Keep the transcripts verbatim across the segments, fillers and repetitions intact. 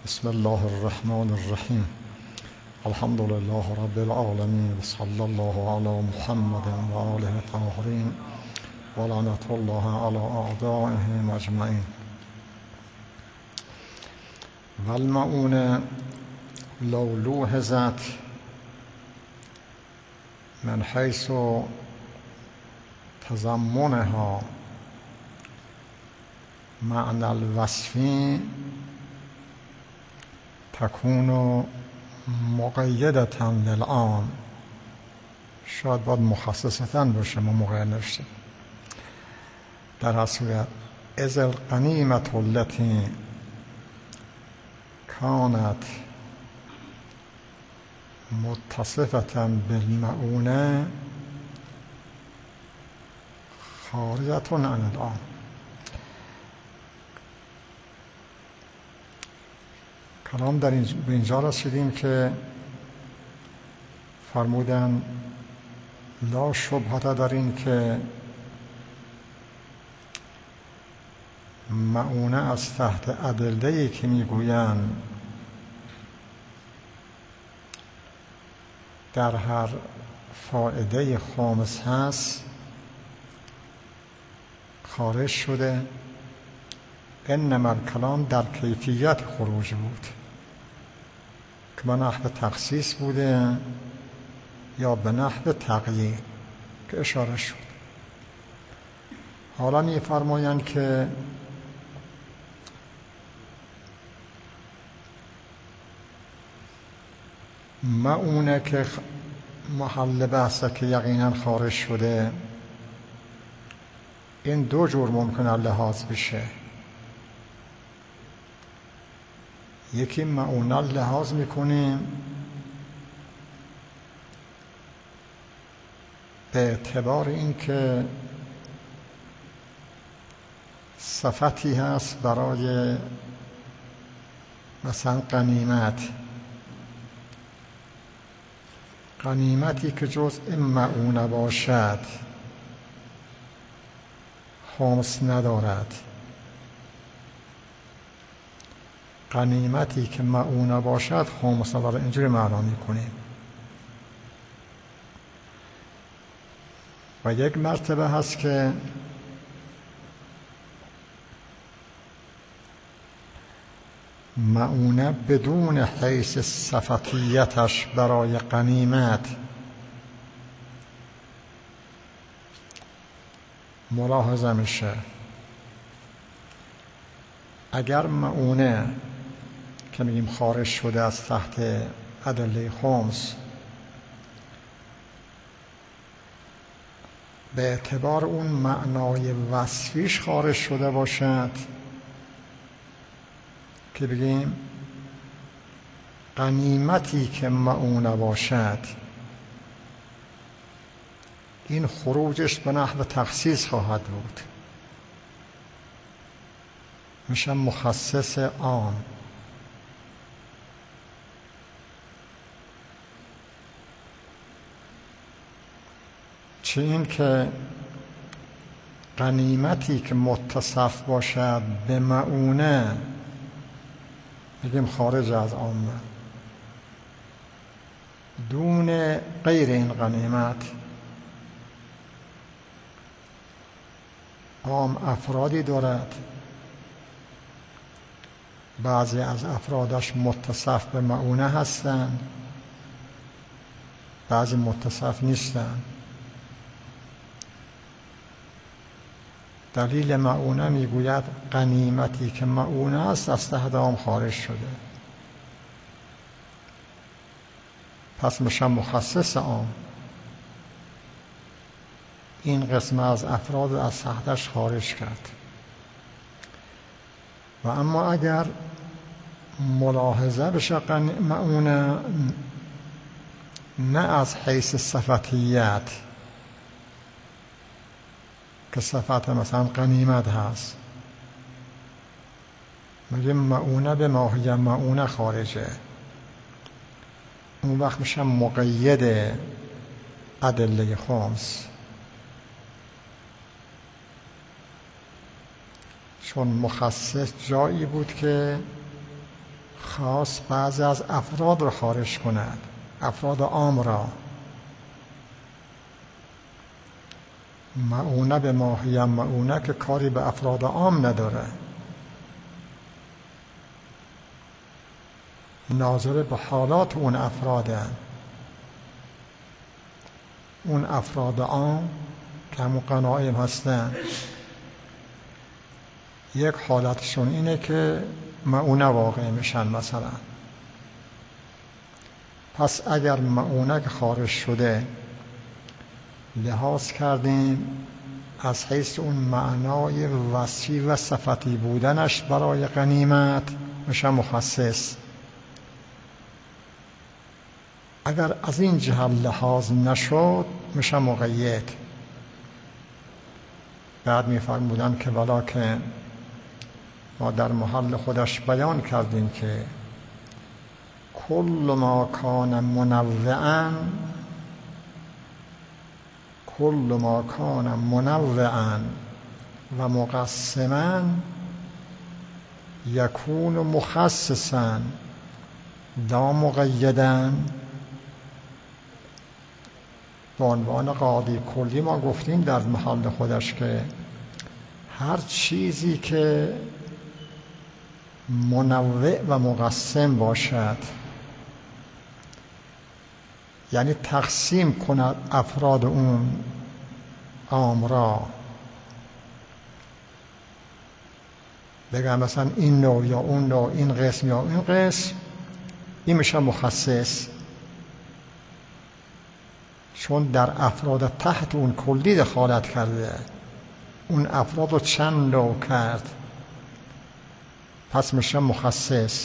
بسم الله الرحمن الرحیم. الحمد لله رب العالمین و صلی الله علی محمد و آله الطاهرین و لعنت الله علی اعدائهم اجمعین. و المؤونة لو لوحظت من حیث تضمنها معنى الوصفی تكون مقیدة للعام. شاید باید مخصصتاً باشه، ما مقید نوشتیم. در هر صورت اذ الغنیمة التي كانت متصفة بالمؤونة خارجة عن العام. کلام در این به اینجا رسیدیم که فرمودن لا شبهة در این که مؤونه از تحت ادله‌ای که میگویند در هر فائده خامس هست خارج شده. انما الکلام در کیفیت خروج بود که به نحو تخصیص بوده یا به نحو تقیید که اشاره شد. حالا می فرمایند که مؤونه که محل بحثه که یقینا خارج شده، این دو جور ممکنه لحاظ بشه. یکی مؤونه لحاظ میکنیم به اعتبار اینکه صفتی هست برای مثلا غنیمت، غنیمتی که جزء مؤونه باشد خمس ندارد، غنیمتی که مؤونه باشد خمس ندارد. اینجوری معنا میکنیم. و یک مرتبه هست که مؤونه بدون حیث صفتیتش برای غنیمت ملاحظه میشه. اگر مؤونه که میگیم خارج شده از تحت ادله خمس به اعتبار اون معنای وصفیش خارج شده باشد که بگیم غنیمتی که مؤونه باشد، این خروجش به نحو تخصیص خواهد بود، میشه مخصص عام. چه این که غنیمتی که متصف باشد به مؤونه بگیم خارج از عامه، دون غیر این غنیمت عام افرادی دارد، بعضی از افرادش متصف به مؤونه هستند، بعضی متصف نیستند. دلیل مؤونه میگوید غنیمتی که مؤونه است از تحت عام خارج شده، پس میشه مخصص عام. این قسم از افراد از تحتش خارج کرد. و اما اگر ملاحظه بشه مؤونه نه از حیث صفتیت که صفت مثلا غنیمت هست، میگیم مؤونه به ماهی مؤونه خارجه، اون وقت میشه مقید ادله خمس. چون مخصص جایی بود که خواست بعضی از افراد را خارج کند، افراد عام را. معونه به ماهی معونه که کاری به افراد عام نداره، ناظر به حالات اون افراده. اون افراد عام که همون غنایم هستن، یک حالتشون اینه که معونه واقع میشن مثلا. پس اگر معونه که خارج شده لحاظ کردیم از حیث اون معنای وسیع و صفتی بودنش برای غنیمت میشه مخصص. اگر از این جهت لحاظ نشد میشه مقید. بعد میفرمودن که ولکن ما در محل خودش بیان کردیم که کل ما کان منوعا کل ما کان منوعا و مقسما یکون مخصصا لا مقیدا. به عنوان قاعده کلی ما گفتیم در محل خودش که هر چیزی که منوع و مقسم باشد، یعنی تقسیم کند افراد اون عام را، بگم مثلا این نوع یا اون نوع، این قسم یا این قسم، این میشه مخصص. چون در افراد تحت اون کلی دخالت کرده، اون افراد رو چند نوع کرد، پس میشه مخصص.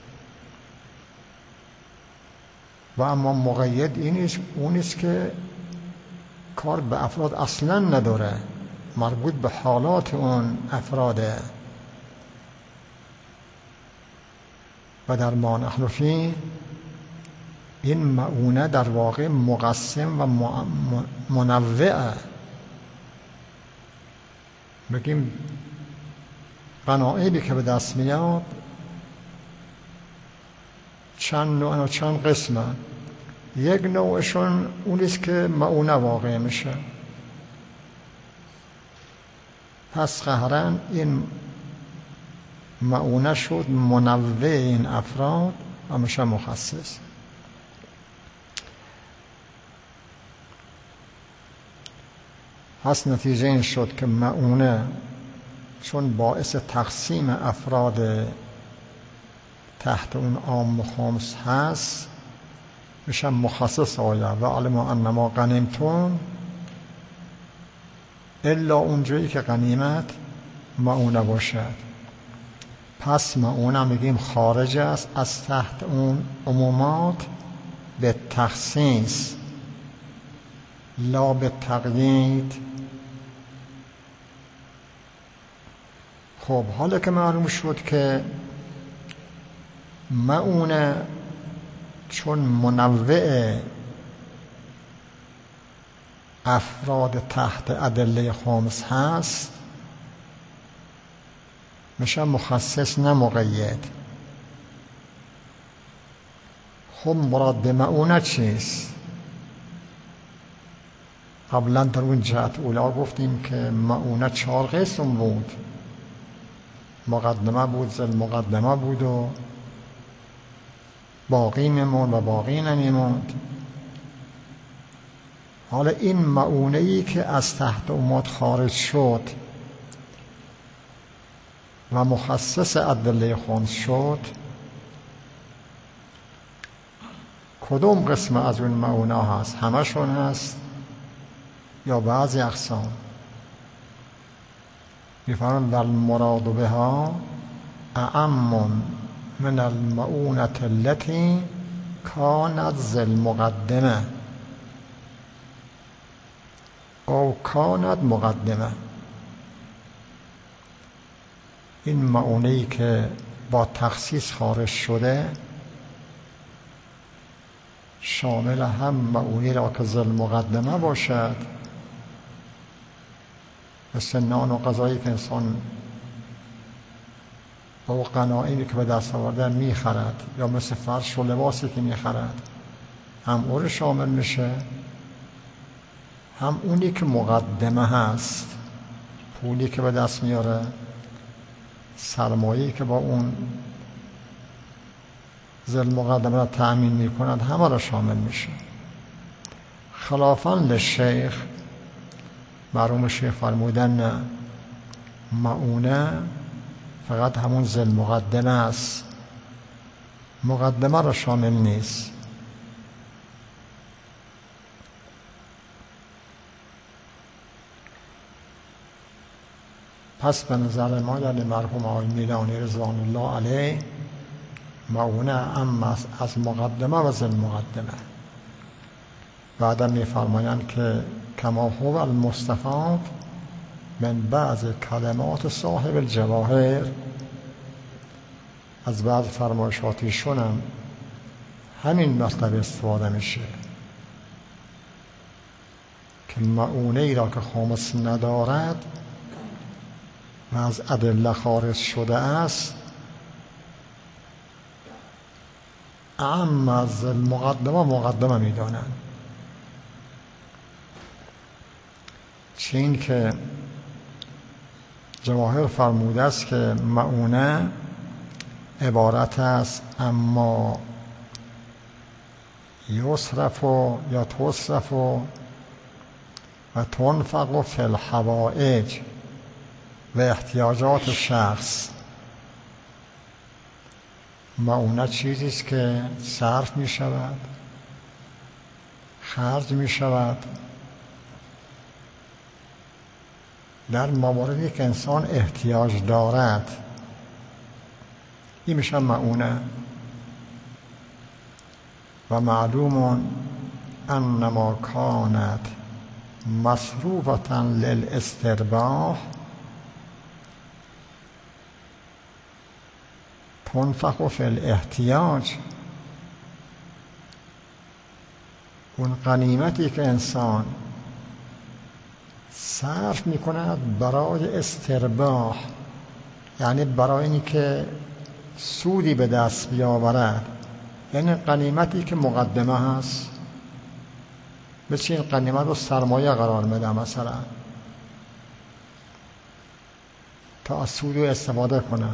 و اما مقید اینیست، اونیست که کار به افراد اصلا نداره، مربوط به حالات اون افراده. و در ما نحن فیه این معونه در واقع مقسم و منوعه. بگیم غنایمی که به دست میاد چند نوع و چند قسمه، یک نوعشون اونیست که معونه واقع میشه. پس قهراً این معونه شد منوع این افراد و میشه مخصص. پس نتیجه این شد که معونه چون باعث تقسیم افراد تحت اون عام و خمس هست میشه مخصص آیا و علما انما غنیمتم، الا اونجایی که غنیمت معونه باشد. پس معونه میگیم خارج است از تحت اون عمومات به تخصیص لا به تقیید. خب حالا که معلوم شد که معونه چون منوع افراد تحت ادله خمس هست میشه مخصص نه مقید. خب مراد به معونه چیست؟ قبلا در اون جهت اولا گفتیم که معونه چهار قسم بود، مقدمه بود، ذل مقدمه بود و باقی میموند و باقی نمیموند. حالا این معونه‌ای که از تحت امات خارج شد و مخصص ادله خمس شد، کدوم قسم از اون معونه هست؟ همشون هست یا بعضی اقسام؟ میفرماند المراد بها اعم من المعونه التي كانت ذل مقدمه او كانت مقدمه. این معونه‌ای که با تخصیص خارج شده شامل هم معونی را که ذل مقدمه باشد، مثل نان و غذایی که انسان با غنایمی که به دست آورده میخرد، یا مثل فرش و لباسی که میخرد، هم او رو شامل میشه، هم اونی که مقدمه هست، پولی که به دست میاره، سرمایه‌ای که با اون ذل مقدمه را تأمین میکند، همه را شامل میشه. خلافاً للشیخ، مرحوم شیخ فرمودن نه، معونه فقط همون ذل مقدمه است، مقدمه را شامل نیست. پس به نظر ما یعنی مرحوم آقای میلانی رضوان الله علیه معونه اما از مقدمه و ذل مقدمه. بعدا میفرمایند که کما هو المستفاد من بعض کلمات صاحب الجواهر، از بعض فرمایشاتیشون هم همین مطلب استفاده میشه که معونه ای را که خامس ندارد و از ادله خارج شده است، اعم از مقدمه مقدمه میدانند. چه این که جواهر فرموده است که معونه عبارت است اما یصرف یا تصرف و تنفق فی الحوائج و احتیاجات شخص. معونه چیزی است که صرف می شود، خرج می شود در مواردی که انسان احتیاج دارد، این میشه معونه. و معلوم انما کانت مصروفة للاسترباح تنفق فی الاحتیاج. اون غنیمتی که انسان صرف میکند برای استرباح، یعنی برای اینی که سودی به دست بیاورد، یعنی غنیمتی که مقدمه هست، مثل این غنیمت رو سرمایه قرار میده مثلا تا از سود استفاده کنه.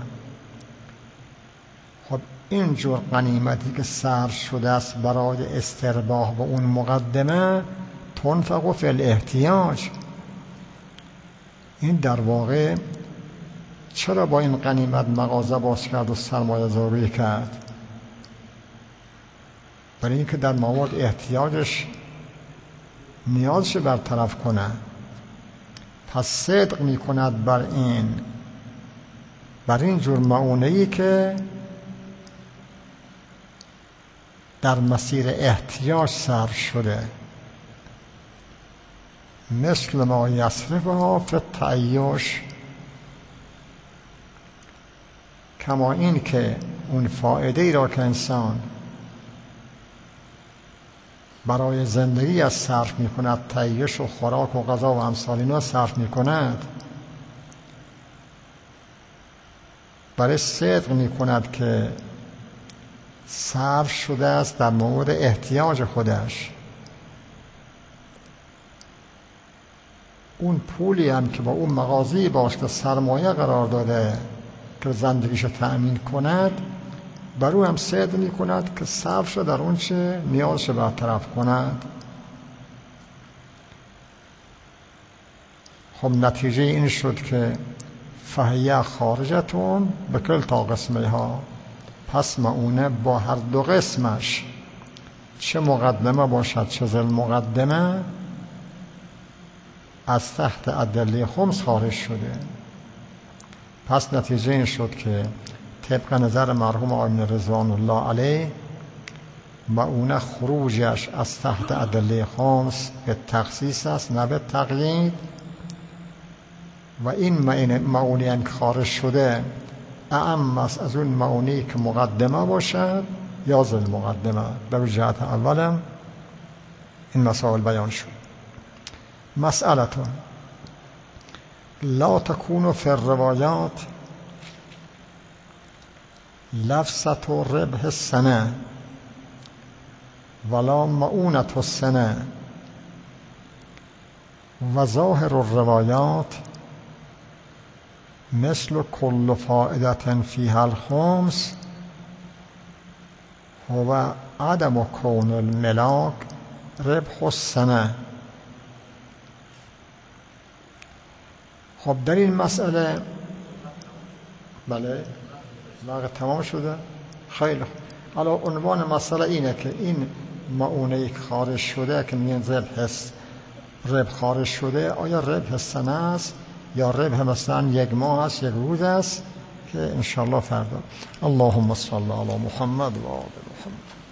خب اینجور غنیمتی که صرف شده است برای استرباح و اون مقدمه، تنفق فی الاحتیاج. این در واقع چرا با این غنیمت مغازه باز کرد و سرمایه گذاری کرد؟ برای اینکه در موارد احتیاجش نیازش برطرف کنه. پس صدق می کند بر این بر این جور معونه‌ای که در مسیر احتیاج صرف شده، مثل ما یصرفها فی التعیش، کما این که اون فایده ای را که انسان برای زندگی از صرف می کند، تعیش و خوراک و غذا و امثال اینا صرف می کند، برای صدق می کند که صرف شده است در مورد احتیاج خودش. اون پولی هم که با اون مغازی باش که سرمایه قرار داده که زندگیش تأمین کند، بر او هم صدق می کند که صرف شده در اون چه نیازش برطرف کند. خب نتیجه این شد که فهیه خارجتون به کلتا قسمه ها، پس معونه با هر دو قسمش، چه مقدمه باشد چه ذل مقدمه، از تحت ادله خمس خارج شده. پس نتیجه این شد که طبق نظر مرحوم آقای رضوان الله علیه، معونه خروجش از تحت ادله خمس به تخصیص است نه به تقیید. و این معونی هم که خارج شده اعم است از اون معونی که مقدمه باشد یا ذل مقدمه. به جهت اولم این مسائل بیان شد. مسئلتون لا تکون فی الروایات لفظة ربح السنة ولا مؤونة السنة. و ظاهر الروایات مثل كل فائدة فيها الخمس هو عدم كون الملاک ربح السنه. خب در این مسئله بله وقت تمام شده. خیلی خوب. حالا عنوان مسئله اینه که این معونه که خارج شده که میگن ربح ربح خارج شده، آیا ربح سنه است یا ربح مثلا یک ماه است، یک روز است، که انشاءالله فردا. اللهم صل علی محمد و آل محمد.